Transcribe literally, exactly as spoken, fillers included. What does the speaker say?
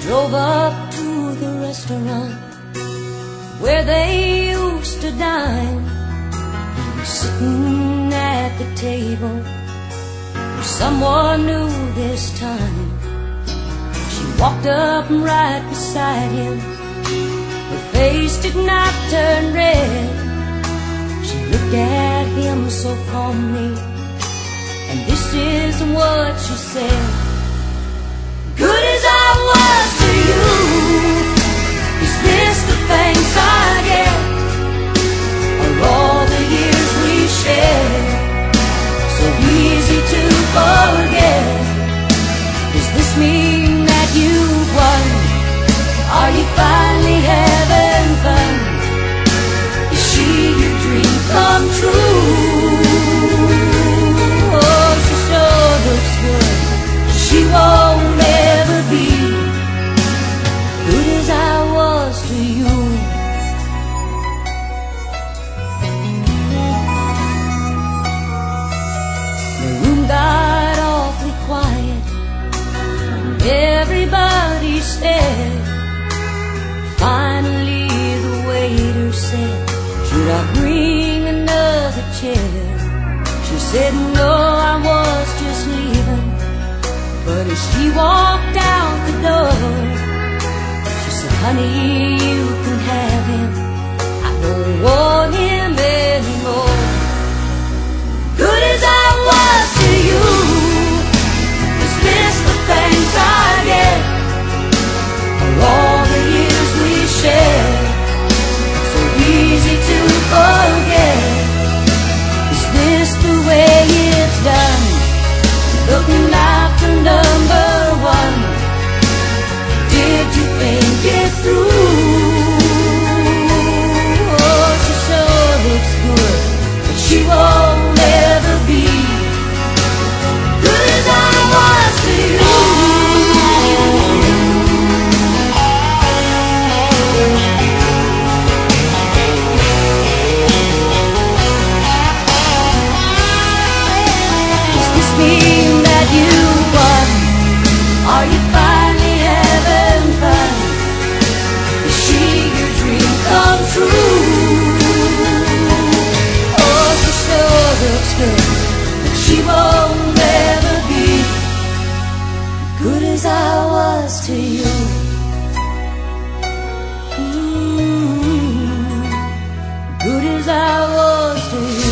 drove up to the restaurant where they used to dine. He was sitting at the table with someone new this time. She walked up right beside him. Her face did not turn red. She looked at him so calmly, and this is what she said. Good as I was to you, is this the thanks I get for all the years we shared? So easy to forget. Does this mean that you won? Are you finally having fun? Is she your dream come true? Oh, she sure looks good. She won't ever be good as I was to you. The room got awfully quiet. Everybody stared. Finally the waiter said, should I bring another chair? She said, no, I was just leaving. But as she walked out the door, she said, honey, you can have him. I don't want him anymore. Good as I was to you, is this the thanks I get for all the years we shared? So easy to forget. Is this the way it's done? Looking after number one. Did you think it through? Oh, she sure looks good, but she won't ever be good as I was to you. Does this mean that you won? Are you finally having fun? Is she your dream come true? Oh, she sure looks good, but she won't ever be good as I was to you. Mm-hmm. Good as I was to you.